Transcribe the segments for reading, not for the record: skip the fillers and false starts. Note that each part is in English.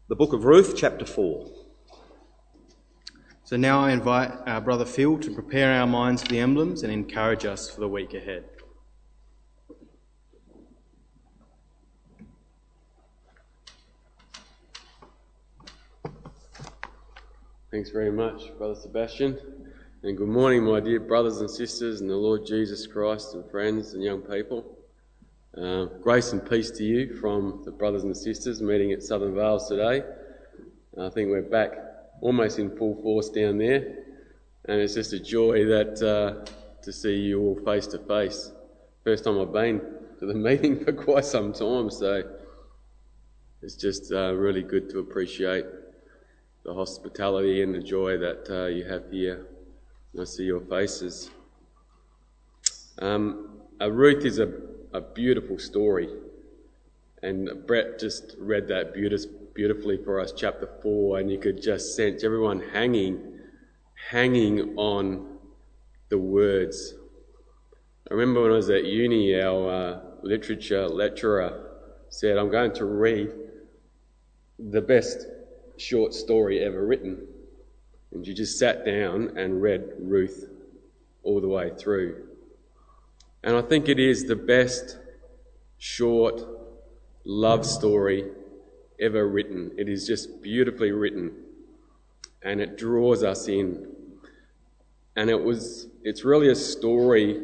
The book of Ruth, chapter 4. So now I invite our brother Phil to prepare our minds for the emblems and encourage us for the week ahead. Thanks very much, Brother Sebastian. And good morning, my dear brothers and sisters in the Lord Jesus Christ and friends and young people. Grace and peace to you from the brothers and sisters meeting at Southern Vales today. I think we're back almost in full force down there, and it's just a joy that to see you all face to face. First time I've been to the meeting for quite some time, so it's just really good to appreciate the hospitality and the joy that you have here. I see your faces. Ruth is a beautiful story, and Brett just read that beautifully for us, chapter 4, and you could just sense everyone hanging on the words. I remember when I was at uni, our literature lecturer said, "I'm going to read the best short story ever written," and she just sat down and read Ruth all the way through. And I think it is the best short love story ever written. It is just beautifully written, and it draws us in. And it's really a story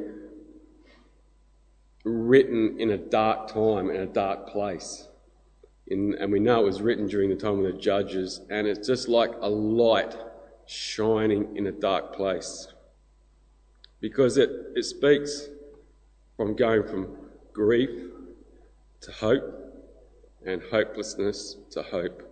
written in a dark time, in a dark place. And we know it was written during the time of the Judges, and it's just like a light shining in a dark place. Because it speaks from going from grief to hope and hopelessness to hope.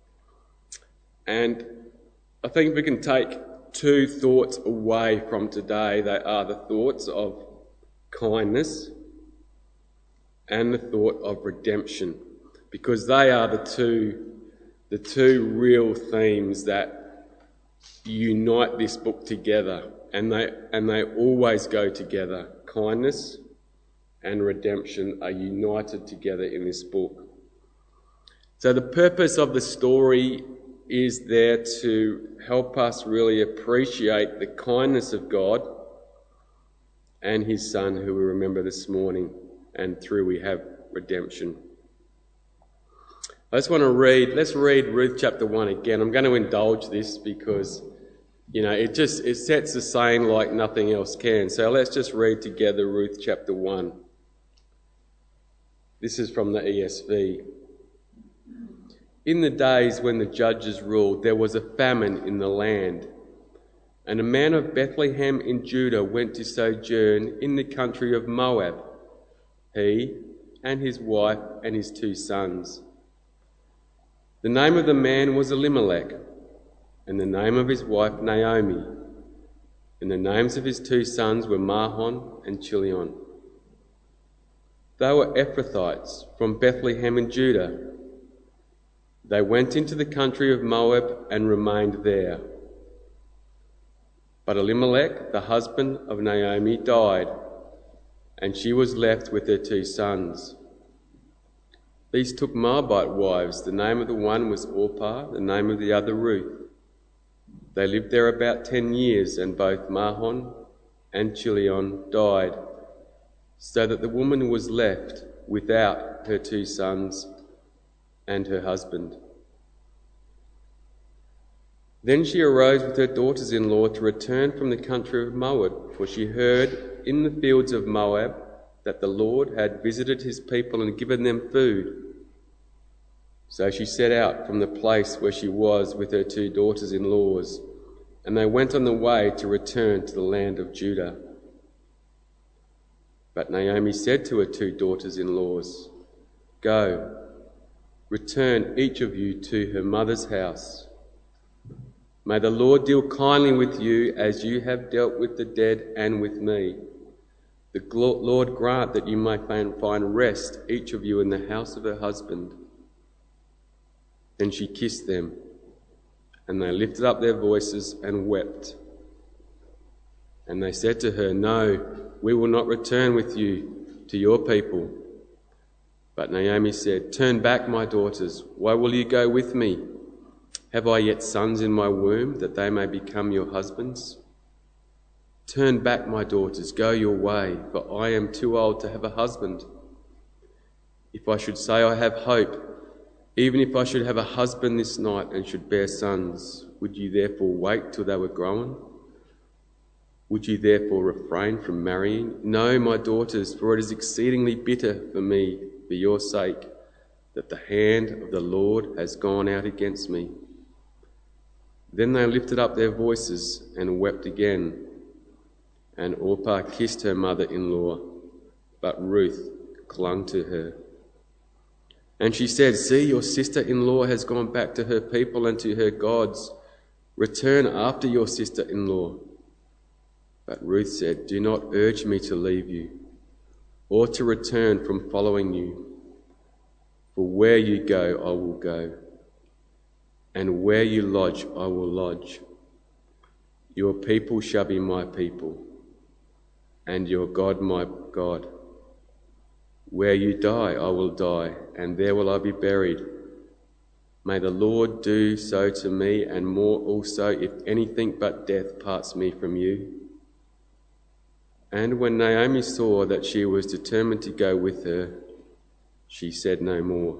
And I think we can take two thoughts away from today. They are the thoughts of kindness and the thought of redemption, because they are the two real themes that unite this book together, and they always go together. Kindness and redemption are united together in this book. So the purpose of the story is there to help us really appreciate the kindness of God and his Son, who we remember this morning, and through we have redemption. Let's read Ruth chapter 1 again. I'm going to indulge this because, it sets the scene like nothing else can. So let's just read together Ruth chapter 1. This is from the ESV. In the days when the judges ruled, there was a famine in the land, and a man of Bethlehem in Judah went to sojourn in the country of Moab, he and his wife and his 2 sons. The name of the man was Elimelech, and the name of his wife Naomi, and the names of his 2 sons were Mahlon and Chilion. They were Ephrathites from Bethlehem in Judah. They went into the country of Moab and remained there. But Elimelech, the husband of Naomi, died, and she was left with her 2 sons. These took Moabite wives. The name of the one was Orpah, the name of the other Ruth. They lived there about 10 years, and both Mahlon and Chilion died, so that the woman was left without her 2 sons and her husband. Then she arose with her daughters-in-law to return from the country of Moab, for she heard in the fields of Moab that the Lord had visited his people and given them food. So she set out from the place where she was with her 2 daughters-in-laws, and they went on the way to return to the land of Judah. But Naomi said to her 2 daughters-in-laws, "Go, return each of you to her mother's house. May the Lord deal kindly with you as you have dealt with the dead and with me. The Lord grant that you may find rest, each of you in the house of her husband." Then she kissed them, and they lifted up their voices and wept. And they said to her, "No, we will not return with you to your people." But Naomi said, "Turn back, my daughters. Why will you go with me? Have I yet sons in my womb, that they may become your husbands? Turn back, my daughters, go your way, for I am too old to have a husband. If I should say I have hope, even if I should have a husband this night and should bear sons, would you therefore wait till they were grown? Would you therefore refrain from marrying? No, my daughters, for it is exceedingly bitter for me, for your sake, that the hand of the Lord has gone out against me." Then they lifted up their voices and wept again. And Orpah kissed her mother-in-law, but Ruth clung to her. And she said, "See, your sister-in-law has gone back to her people and to her gods. Return after your sister-in-law." But Ruth said, "Do not urge me to leave you or to return from following you. For where you go, I will go, and where you lodge, I will lodge. Your people shall be my people, and your God my God. Where you die, I will die, and there will I be buried. May the Lord do so to me, and more also, if anything but death parts me from you." And when Naomi saw that she was determined to go with her, she said no more.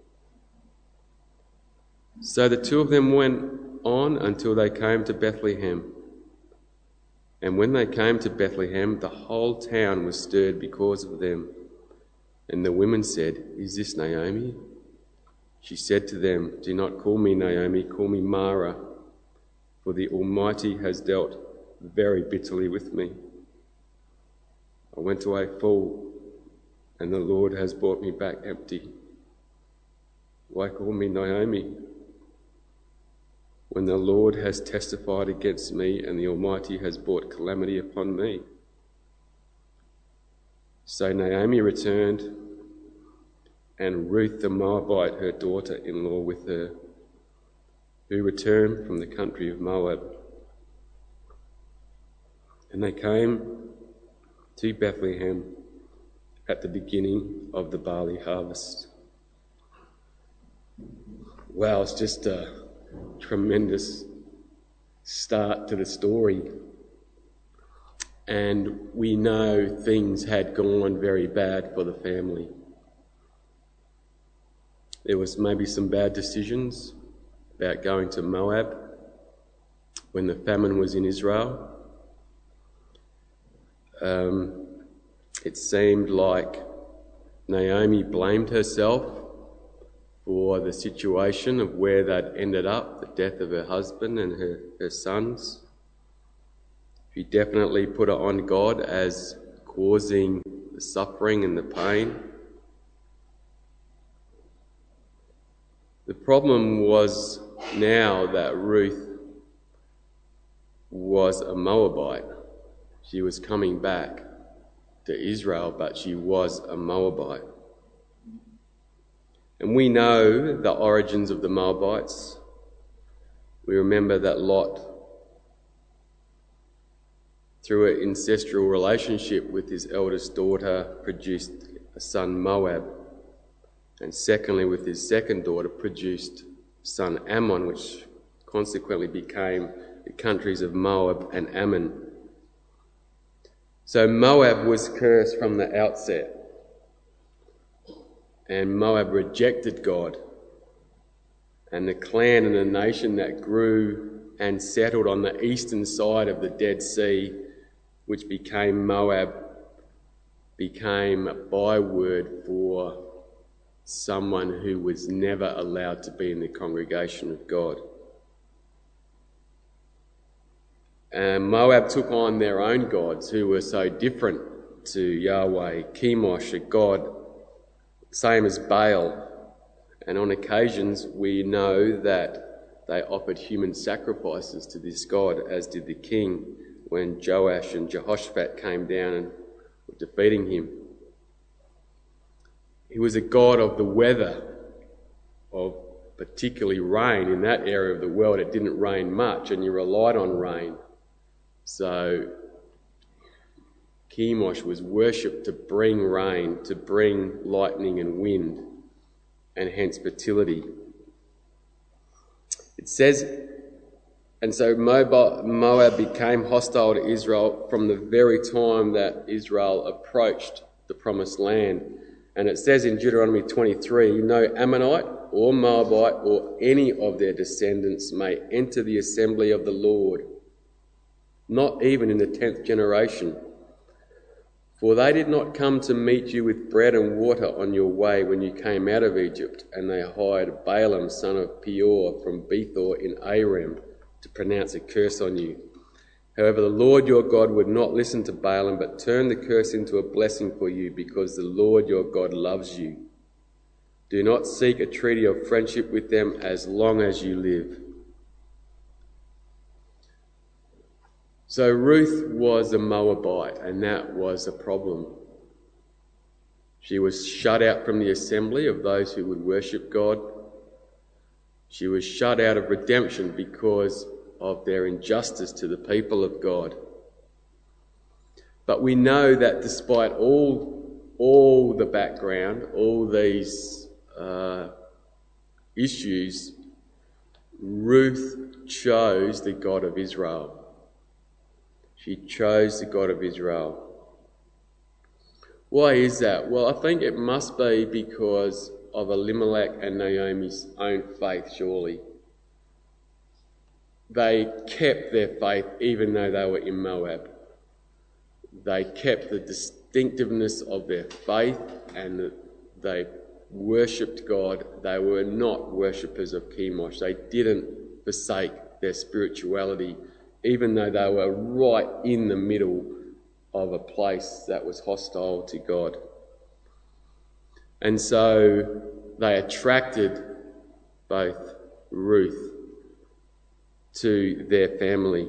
So the two of them went on until they came to Bethlehem. And when they came to Bethlehem, the whole town was stirred because of them. And the women said, "Is this Naomi?" She said to them, "Do not call me Naomi, call me Mara, for the Almighty has dealt very bitterly with me. I went away full, and the Lord has brought me back empty. Why call me Naomi, when the Lord has testified against me, and the Almighty has brought calamity upon me?" So Naomi returned, and Ruth the Moabite, her daughter-in-law, with her, who returned from the country of Moab. And they came to Bethlehem at the beginning of the barley harvest. Wow, it's just a tremendous start to the story. And we know things had gone very bad for the family. There was maybe some bad decisions about going to Moab when the famine was in Israel. It seemed like Naomi blamed herself for the situation of where they'd ended up, the death of her husband and her sons. She definitely put it on God as causing the suffering and the pain. The problem was now that Ruth was a Moabite. She was coming back to Israel, but she was a Moabite. And we know the origins of the Moabites. We remember that Lot, through an ancestral relationship with his eldest daughter, produced a son Moab. And secondly, with his second daughter, produced son Ammon, which consequently became the countries of Moab and Ammon. So Moab was cursed from the outset. And Moab rejected God. And the clan and the nation that grew and settled on the eastern side of the Dead Sea, which became Moab, became a byword for someone who was never allowed to be in the congregation of God. And Moab took on their own gods who were so different to Yahweh. Chemosh, a god, same as Baal. And on occasions we know that they offered human sacrifices to this god, as did the king when Joash and Jehoshaphat came down and were defeating him. He was a god of the weather, of particularly rain. In that area of the world it didn't rain much and you relied on rain. So Chemosh was worshipped to bring rain, to bring lightning and wind, and hence fertility. It says, and so Moab became hostile to Israel from the very time that Israel approached the promised land. And it says in Deuteronomy 23, no Ammonite or Moabite or any of their descendants may enter the assembly of the Lord, not even in the 10th generation. For they did not come to meet you with bread and water on your way when you came out of Egypt, and they hired Balaam son of Peor from Bethor in Aram to pronounce a curse on you. However, the Lord your God would not listen to Balaam, but turned the curse into a blessing for you, because the Lord your God loves you. Do not seek a treaty of friendship with them as long as you live. So Ruth was a Moabite, and that was a problem. She was shut out from the assembly of those who would worship God. She was shut out of redemption because of their injustice to the people of God. But we know that despite all the background, all these issues, Ruth chose the God of Israel. She chose the God of Israel. Why is that? Well, I think it must be because of Elimelech and Naomi's own faith, surely. They kept their faith even though they were in Moab. They kept the distinctiveness of their faith and they worshipped God. They were not worshippers of Chemosh. They didn't forsake their spirituality, even though they were right in the middle of a place that was hostile to God. And so they attracted both Ruth to their family.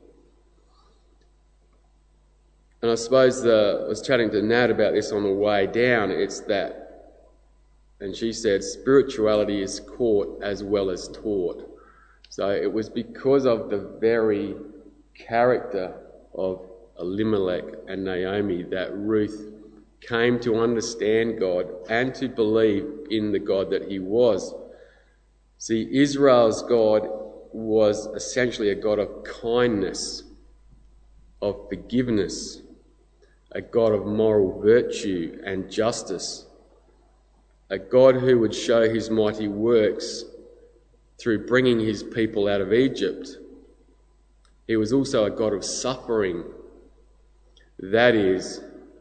And I suppose I was chatting to Nat about this on the way down. It's that, and she said, spirituality is caught as well as taught. So it was because of the very character of Elimelech and Naomi that Ruth came to understand God and to believe in the God that he was. See, Israel's God was essentially a God of kindness, of forgiveness, a God of moral virtue and justice, a God who would show his mighty works through bringing his people out of Egypt. He was also a God of suffering. That is,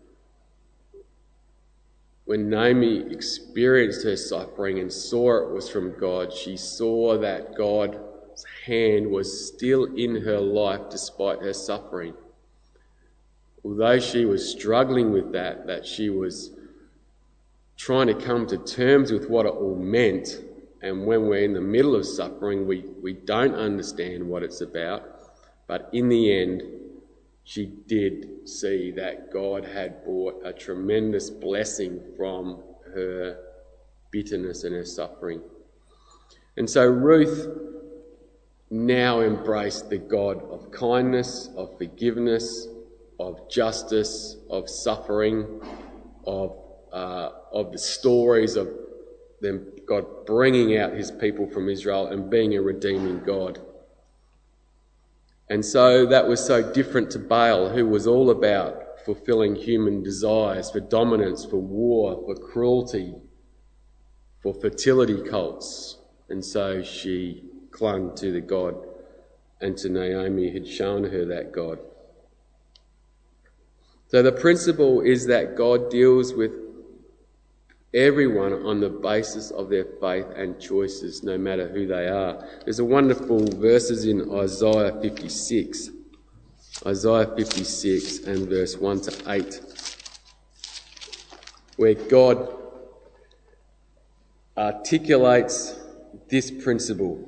when Naomi experienced her suffering and saw it was from God, she saw that God's hand was still in her life despite her suffering. Although she was struggling with that she was trying to come to terms with what it all meant. And when we're in the middle of suffering, we don't understand what it's about. But in the end, she did see that God had brought a tremendous blessing from her bitterness and her suffering. And so Ruth now embraced the God of kindness, of forgiveness, of justice, of suffering, of the stories of them, God bringing out his people from Israel and being a redeeming God. And so that was so different to Baal, who was all about fulfilling human desires, for dominance, for war, for cruelty, for fertility cults. And so she clung to the God, and to Naomi had shown her that God. So the principle is that God deals with everyone on the basis of their faith and choices, no matter who they are. There's a wonderful verses in Isaiah 56. Isaiah 56 and verse 1 to 8, where God articulates this principle.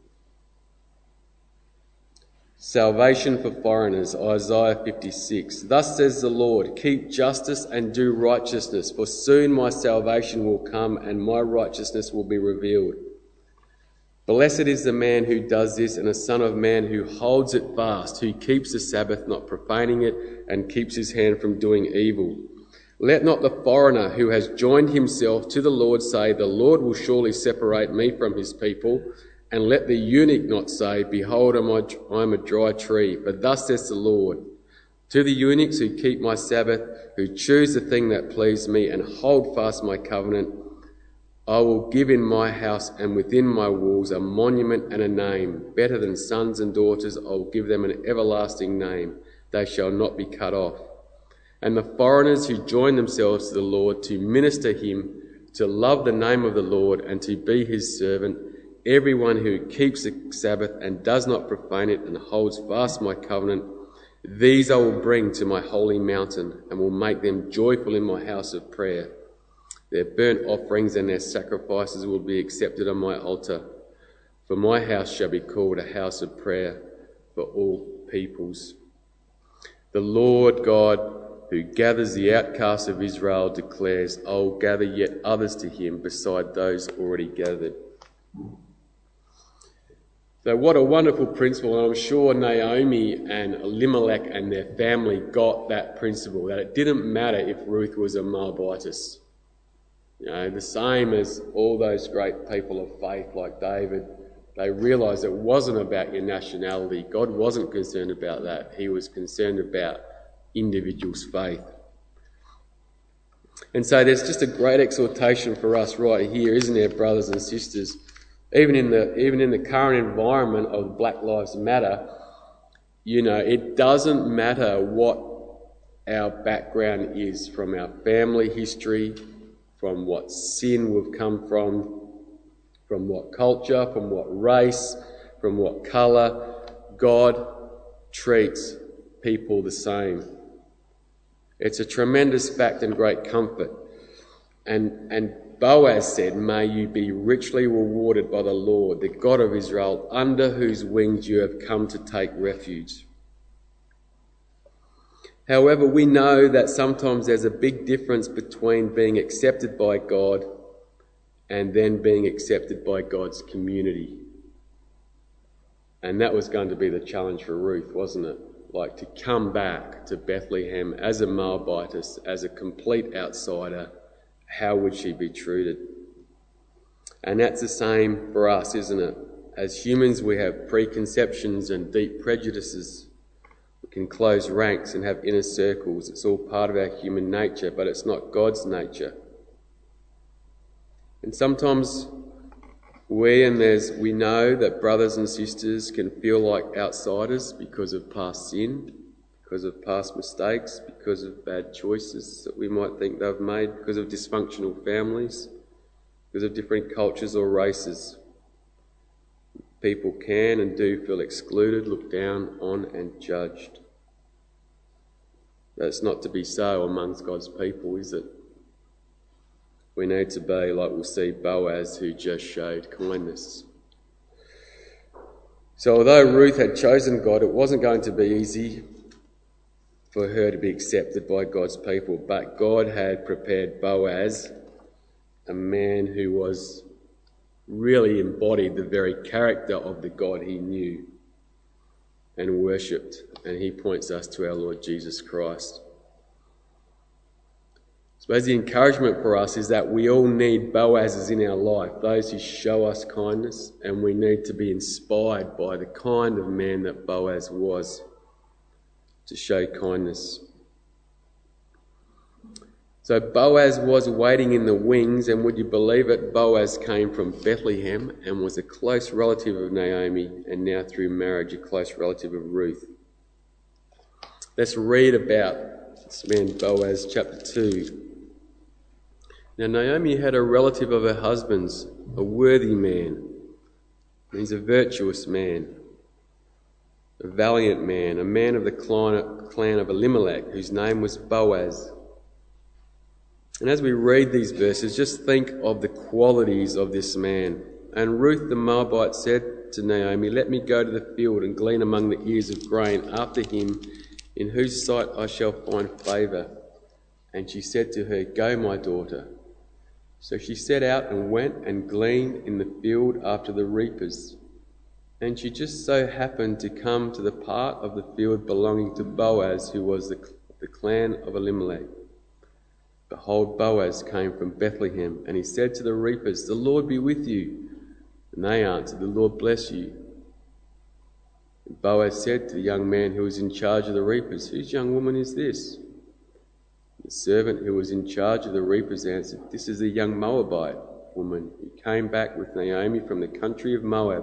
Salvation for foreigners, Isaiah 56. Thus says the Lord, keep justice and do righteousness, for soon my salvation will come and my righteousness will be revealed. Blessed is the man who does this, and a son of man who holds it fast, who keeps the Sabbath, not profaning it, and keeps his hand from doing evil. Let not the foreigner who has joined himself to the Lord say, the Lord will surely separate me from his people. And let the eunuch not say, behold, I am a dry tree. For thus says the Lord, to the eunuchs who keep my Sabbath, who choose the thing that pleased me, and hold fast my covenant, I will give in my house and within my walls a monument and a name. Better than sons and daughters, I will give them an everlasting name. They shall not be cut off. And the foreigners who join themselves to the Lord to minister him, to love the name of the Lord and to be his servant, everyone who keeps the Sabbath and does not profane it and holds fast my covenant, these I will bring to my holy mountain and will make them joyful in my house of prayer. Their burnt offerings and their sacrifices will be accepted on my altar. For my house shall be called a house of prayer for all peoples. The Lord God, who gathers the outcasts of Israel, declares, I will gather yet others to him beside those already gathered. So what a wonderful principle, and I'm sure Naomi and Elimelech and their family got that principle, that it didn't matter if Ruth was a Moabitess. You know, the same as all those great people of faith like David, they realised it wasn't about your nationality. God wasn't concerned about that. He was concerned about individuals' faith. And so there's just a great exhortation for us right here, isn't there, brothers and sisters? Even in the current environment of Black Lives Matter, you know, it doesn't matter what our background is, from our family history, from what sin we've come from what culture, from what race, from what colour. God treats people the same. It's a tremendous fact and great comfort. And Boaz said, may you be richly rewarded by the Lord, the God of Israel, under whose wings you have come to take refuge. However, we know that sometimes there's a big difference between being accepted by God and then being accepted by God's community. And that was going to be the challenge for Ruth, wasn't it? Like, to come back to Bethlehem as a Moabitess, as a complete outsider. How would she be treated? And that's the same for us, isn't it? As humans, we have preconceptions and deep prejudices. We can close ranks and have inner circles. It's all part of our human nature, but it's not God's nature. And sometimes we know that brothers and sisters can feel like outsiders because of past sin, because of past mistakes, because of bad choices that we might think they've made, because of dysfunctional families, because of different cultures or races. People can and do feel excluded, looked down on and judged. That's not to be so amongst God's people, is it? We need to be like we'll see Boaz, who just showed kindness. So although Ruth had chosen God, it wasn't going to be easy for her to be accepted by God's people, but God had prepared Boaz, a man who was really embodied the very character of the God he knew and worshipped, and he points us to our Lord Jesus Christ. I suppose the encouragement for us is that we all need Boazes in our life, those who show us kindness, and we need to be inspired by the kind of man that Boaz was to show kindness. So Boaz was waiting in the wings, and would you believe it, Boaz came from Bethlehem and was a close relative of Naomi, and now through marriage a close relative of Ruth. Let's read about this man Boaz, chapter 2. Now Naomi had a relative of her husband's, a worthy man. He's a virtuous man, a valiant man, a man of the clan of Elimelech, whose name was Boaz. And as we read these verses, just think of the qualities of this man. And Ruth the Moabite said to Naomi, let me go to the field and glean among the ears of grain after him, in whose sight I shall find favour. And she said to her, go, my daughter. So she set out and went and gleaned in the field after the reapers. And she just so happened to come to the part of the field belonging to Boaz, who was the clan of Elimelech. Behold, Boaz came from Bethlehem, and he said to the reapers, "The Lord be with you." And they answered, "The Lord bless you." And Boaz said to the young man who was in charge of the reapers, "Whose young woman is this?" The servant who was in charge of the reapers answered, "This is the young Moabite woman who came back with Naomi from the country of Moab."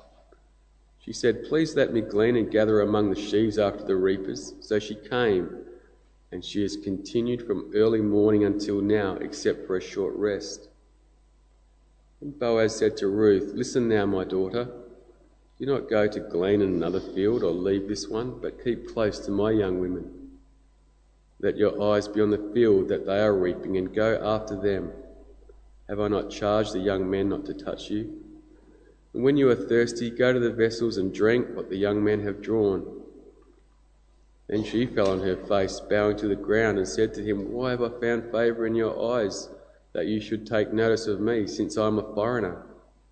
She said, "Please let me glean and gather among the sheaves after the reapers." So she came, and she has continued from early morning until now, except for a short rest. And Boaz said to Ruth, "Listen now, my daughter. Do not go to glean in another field or leave this one, but keep close to my young women. Let your eyes be on the field that they are reaping, and go after them. Have I not charged the young men not to touch you? And when you are thirsty, go to the vessels and drink what the young men have drawn." Then she fell on her face, bowing to the ground, and said to him, "Why have I found favour in your eyes, that you should take notice of me, since I am a foreigner?"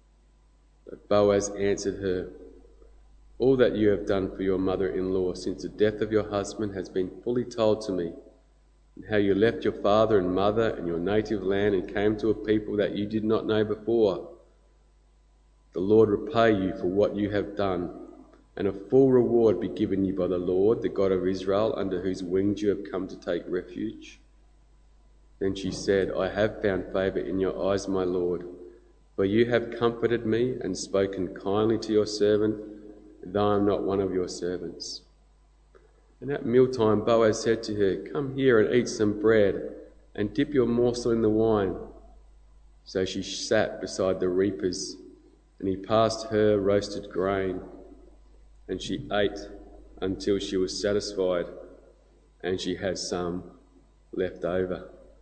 But Boaz answered her, "All that you have done for your mother-in-law since the death of your husband has been fully told to me, and how you left your father and mother and your native land and came to a people that you did not know before. The Lord repay you for what you have done, and a full reward be given you by the Lord, the God of Israel, under whose wings you have come to take refuge." Then she said, "I have found favour in your eyes, my Lord, for you have comforted me and spoken kindly to your servant, though I am not one of your servants." And at mealtime Boaz said to her, "Come here and eat some bread, and dip your morsel in the wine." So she sat beside the reapers, and he passed her roasted grain, and she ate until she was satisfied, and she had some left over.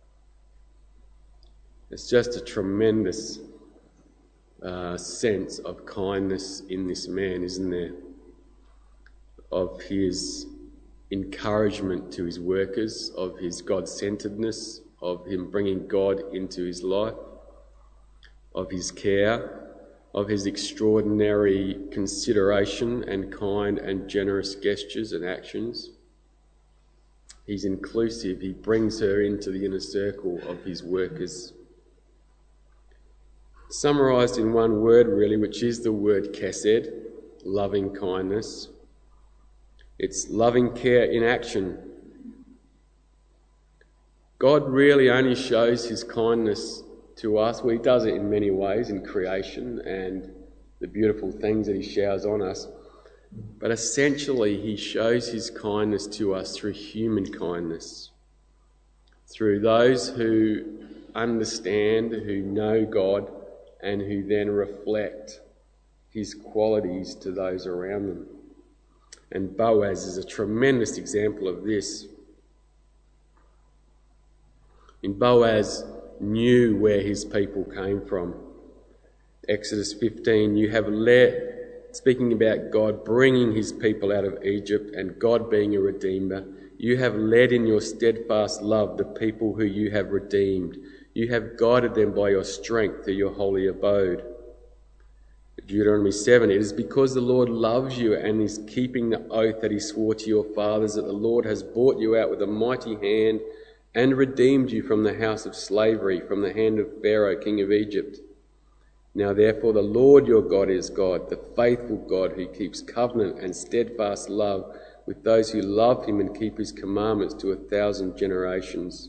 It's just a tremendous sense of kindness in this man, isn't there? Of his encouragement to his workers, of his God-centeredness, of him bringing God into his life, of his care, of his extraordinary consideration and kind and generous gestures and actions. He's inclusive. He brings her into the inner circle of his workers. Summarised in one word, really, which is the word chesed, loving kindness. It's loving care in action. God really only shows his kindness to us. Well, he does it in many ways, in creation and the beautiful things that he showers on us. But essentially, he shows his kindness to us through human kindness, through those who understand, who know God, and who then reflect his qualities to those around them. And Boaz is a tremendous example of this. And Boaz knew where his people came from. Exodus 15, you have led, speaking about God bringing his people out of Egypt and God being a redeemer, you have led in your steadfast love the people who you have redeemed. You have guided them by your strength to your holy abode. Deuteronomy 7, it is because the Lord loves you and is keeping the oath that he swore to your fathers that the Lord has brought you out with a mighty hand and redeemed you from the house of slavery, from the hand of Pharaoh, king of Egypt. Now therefore the Lord your God is God, the faithful God who keeps covenant and steadfast love with those who love him and keep his commandments to 1,000 generations.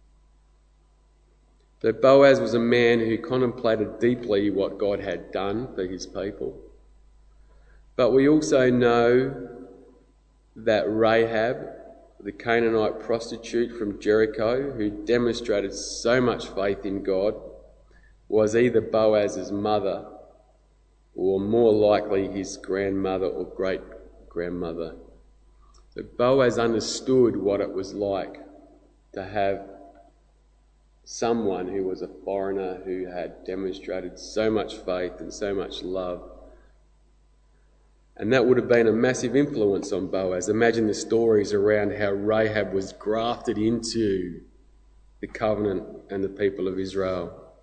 So Boaz was a man who contemplated deeply what God had done for his people. But we also know that Rahab, the Canaanite prostitute from Jericho, who demonstrated so much faith in God, was either Boaz's mother or more likely his grandmother or great-grandmother. So Boaz understood what it was like to have someone who was a foreigner who had demonstrated so much faith and so much love. And that would have been a massive influence on Boaz. Imagine the stories around how Rahab was grafted into the covenant and the people of Israel.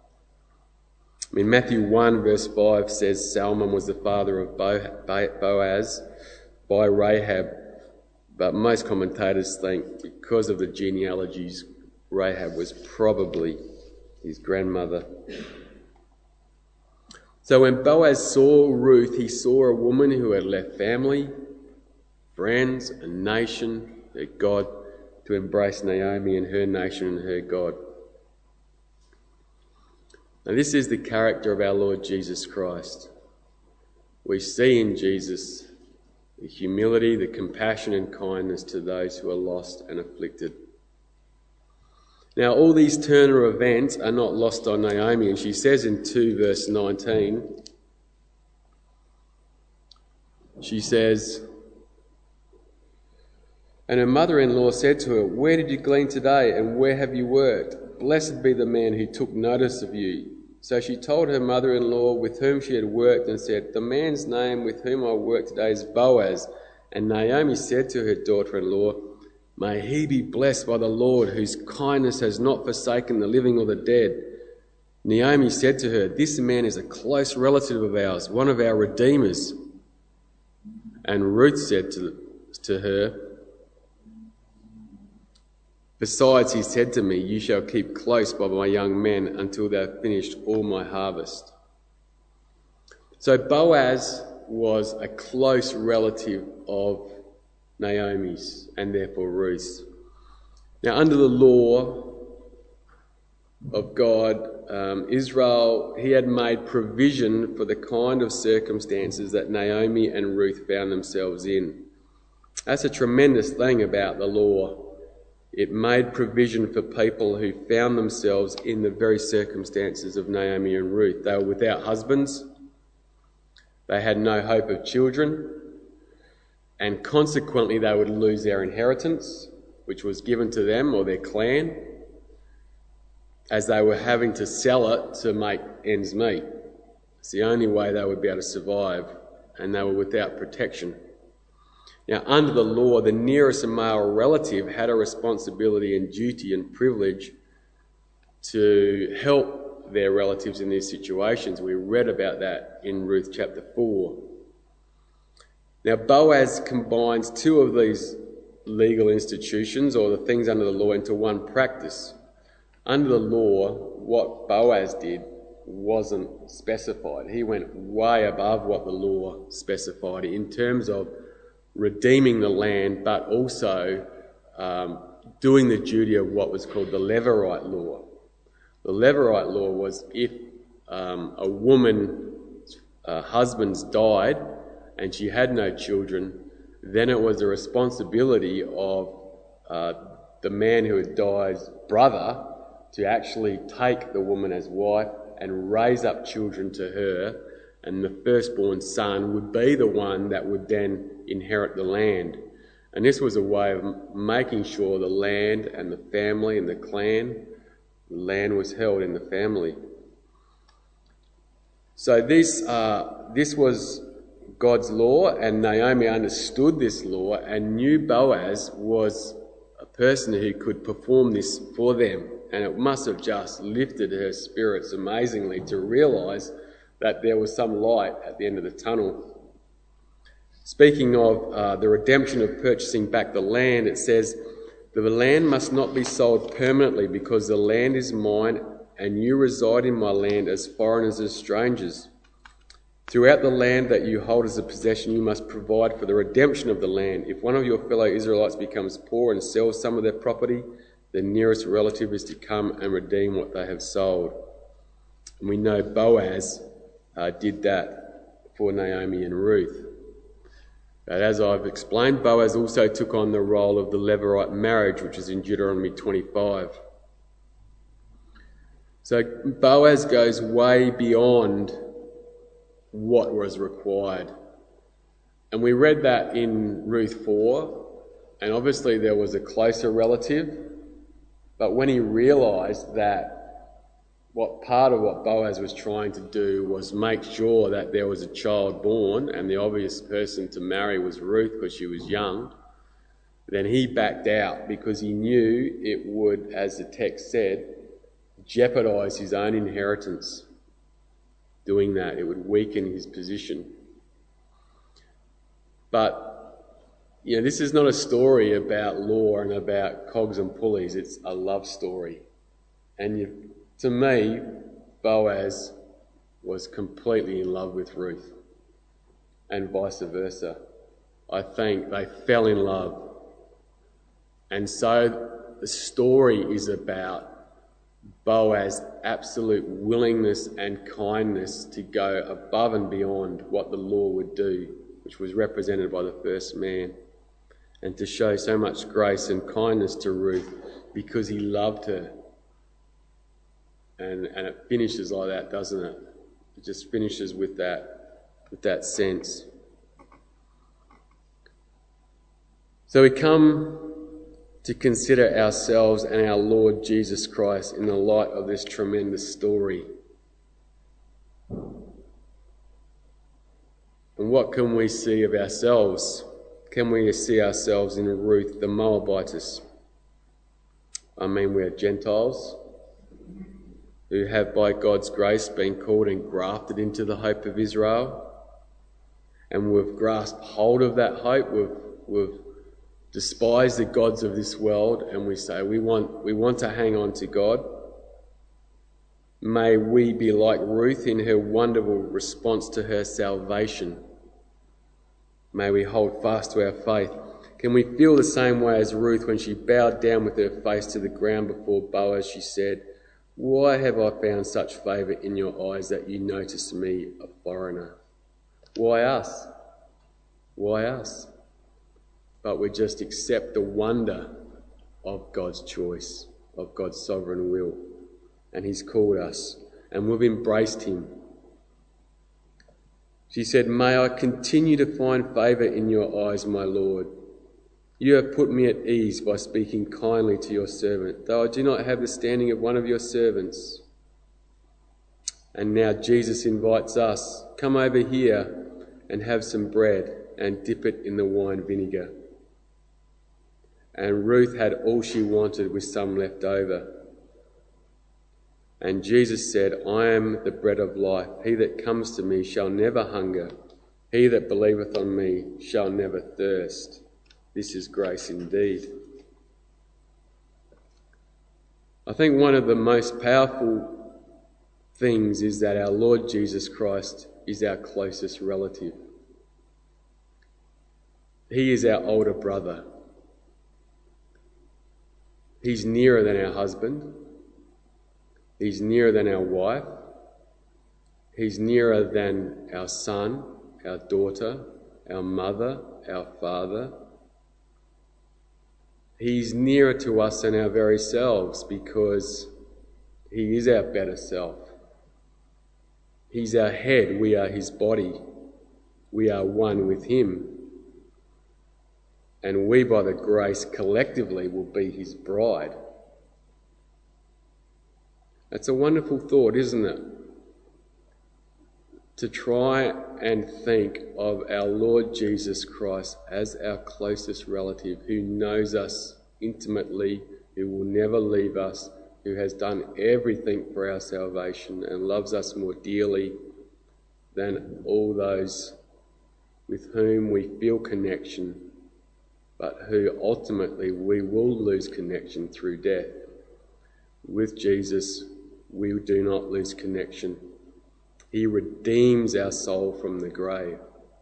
Matthew 1 verse 5 says Salmon was the father of Boaz by Rahab, but most commentators think because of the genealogies, Rahab was probably his grandmother. So when Boaz saw Ruth, he saw a woman who had left family, friends, a nation, her God, to embrace Naomi and her nation and her God. Now this is the character of our Lord Jesus Christ. We see in Jesus the humility, the compassion and kindness to those who are lost and afflicted. Now all these Turner events are not lost on Naomi, and she says in 2 verse 19, she says, "And her mother-in-law said to her, 'Where did you glean today, and where have you worked? Blessed be the man who took notice of you.' So she told her mother-in-law with whom she had worked and said, 'The man's name with whom I worked today is Boaz.' And Naomi said to her daughter-in-law, 'May he be blessed by the Lord, whose kindness has not forsaken the living or the dead.' Naomi said to her, 'This man is a close relative of ours, one of our redeemers.' And Ruth said to her, 'Besides, he said to me, you shall keep close by my young men until they have finished all my harvest.' So Boaz was a close relative of Naomi's and therefore Ruth's. Now under the law of God, Israel, he had made provision for the kind of circumstances that Naomi and Ruth found themselves in. That's a tremendous thing about the law. It made provision for people who found themselves in the very circumstances of Naomi and Ruth. They were without husbands. They had no hope of children. And consequently, they would lose their inheritance, which was given to them or their clan, as they were having to sell it to make ends meet. It's the only way they would be able to survive, and they were without protection. Now, under the law, the nearest male relative had a responsibility and duty and privilege to help their relatives in these situations. We read about that in Ruth chapter 4. Now, Boaz combines two of these legal institutions, or the things under the law, into one practice. Under the law, what Boaz did wasn't specified. He went way above what the law specified in terms of redeeming the land, but also doing the duty of what was called the Levirate law. The Levirate law was if a woman's husband died and she had no children, then it was the responsibility of the man who had died's brother to actually take the woman as wife and raise up children to her, and the firstborn son would be the one that would then inherit the land. And this was a way of making sure the land and the family and the clan, the land was held in the family. So this was God's law, and Naomi understood this law and knew Boaz was a person who could perform this for them. And it must have just lifted her spirits amazingly to realise that there was some light at the end of the tunnel. Speaking of the redemption of purchasing back the land, it says, "The land must not be sold permanently because the land is mine and you reside in my land as foreigners, as strangers. Throughout the land that you hold as a possession, you must provide for the redemption of the land. If one of your fellow Israelites becomes poor and sells some of their property, the nearest relative is to come and redeem what they have sold." And we know Boaz did that for Naomi and Ruth. But as I've explained, Boaz also took on the role of the Levirate marriage, which is in Deuteronomy 25. So Boaz goes way beyond what was required. And we read that in Ruth 4, and obviously there was a closer relative, but when he realised that what part of what Boaz was trying to do was make sure that there was a child born, and the obvious person to marry was Ruth because she was young, then he backed out because he knew it would, as the text said, jeopardise his own inheritance. doing that. It would weaken his position. But this is not a story about law and about cogs and pulleys. It's a love story. And to me, Boaz was completely in love with Ruth, and vice versa. I think they fell in love. And so the story is about Boaz's absolute willingness and kindness to go above and beyond what the law would do, which was represented by the first man, and to show so much grace and kindness to Ruth because he loved her. And it finishes like that, doesn't it? It just finishes with that sense. So we come to consider ourselves and our Lord Jesus Christ in the light of this tremendous story. And what can we see of ourselves? Can we see ourselves in Ruth the Moabitess? We're Gentiles who have by God's grace been called and grafted into the hope of Israel. And we've grasped hold of that hope. We've despised the gods of this world, and we say we want to hang on to God. May we be like Ruth in her wonderful response to her salvation. May we hold fast to our faith. Can we feel the same way as Ruth when she bowed down with her face to the ground before Boaz? She said, "Why have I found such favour in your eyes that you notice me, a foreigner?" Why us? Why us? But we just accept the wonder of God's choice, of God's sovereign will. And he's called us, and we've embraced him. She said, "May I continue to find favour in your eyes, my Lord. You have put me at ease by speaking kindly to your servant, though I do not have the standing of one of your servants." And now Jesus invites us, "Come over here and have some bread and dip it in the wine vinegar." And Ruth had all she wanted with some left over. And Jesus said, "I am the bread of life. He that comes to me shall never hunger. He that believeth on me shall never thirst." This is grace indeed. I think one of the most powerful things is that our Lord Jesus Christ is our closest relative. He is our older brother. He's nearer than our husband. He's nearer than our wife. He's nearer than our son, our daughter, our mother, our father. He's nearer to us than our very selves because he is our better self. He's our head. We are his body. We are one with him. And we, by the grace, collectively will be his bride. That's a wonderful thought, isn't it? To try and think of our Lord Jesus Christ as our closest relative, who knows us intimately, who will never leave us, who has done everything for our salvation and loves us more dearly than all those with whom we feel connection, but who ultimately we will lose connection through death. With Jesus, we do not lose connection. He redeems our soul from the grave.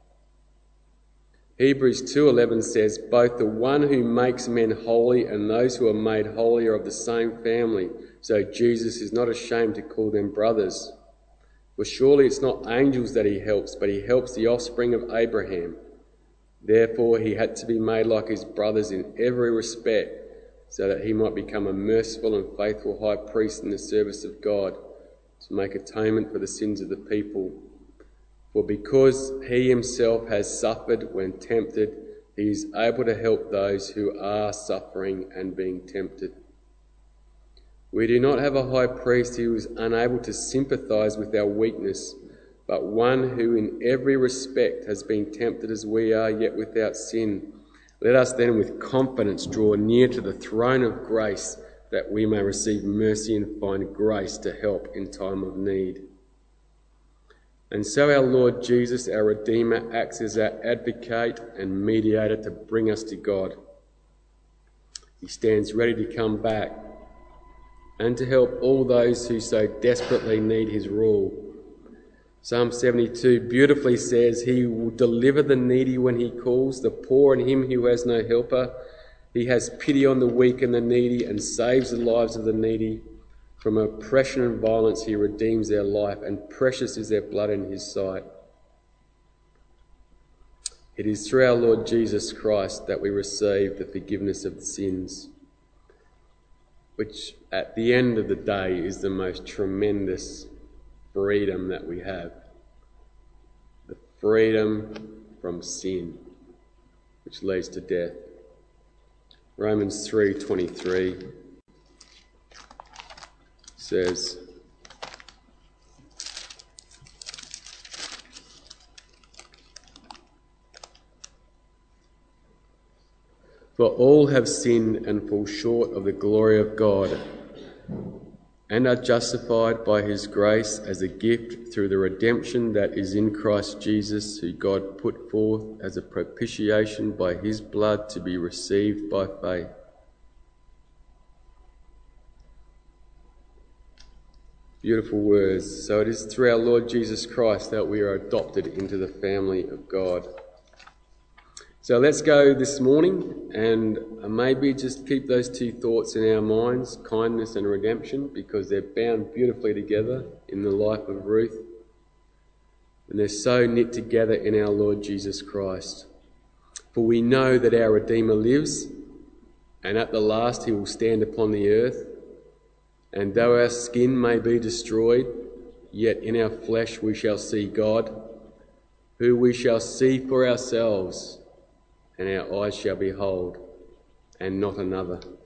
Hebrews 2:11 says, "Both the one who makes men holy and those who are made holy are of the same family. So Jesus is not ashamed to call them brothers. For surely it's not angels that he helps, but he helps the offspring of Abraham. Therefore he had to be made like his brothers in every respect, so that he might become a merciful and faithful high priest in the service of God, to make atonement for the sins of the people. For because he himself has suffered when tempted, he is able to help those who are suffering and being tempted. We do not have a high priest who is unable to sympathize with our weakness, but one who in every respect has been tempted as we are, yet without sin. Let us then with confidence draw near to the throne of grace, that we may receive mercy and find grace to help in time of need." And so our Lord Jesus, our Redeemer, acts as our advocate and mediator to bring us to God. He stands ready to come back and to help all those who so desperately need his rule. Psalm 72 beautifully says, "He will deliver the needy when he calls, the poor and him who has no helper. He has pity on the weak and the needy and saves the lives of the needy. From oppression and violence he redeems their life, and precious is their blood in his sight." It is through our Lord Jesus Christ that we receive the forgiveness of the sins, which at the end of the day is the most tremendous freedom that we have. The freedom from sin, which leads to death. Romans 3:23 says, "For all have sinned and fall short of the glory of God, and are justified by his grace as a gift through the redemption that is in Christ Jesus, who God put forth as a propitiation by his blood to be received by faith." Beautiful words. So it is through our Lord Jesus Christ that we are adopted into the family of God. So let's go this morning and maybe just keep those two thoughts in our minds, kindness and redemption, because they're bound beautifully together in the life of Ruth. And they're so knit together in our Lord Jesus Christ. For we know that our Redeemer lives, and at the last he will stand upon the earth. And though our skin may be destroyed, yet in our flesh we shall see God, who we shall see for ourselves, and our eyes shall behold, and not another.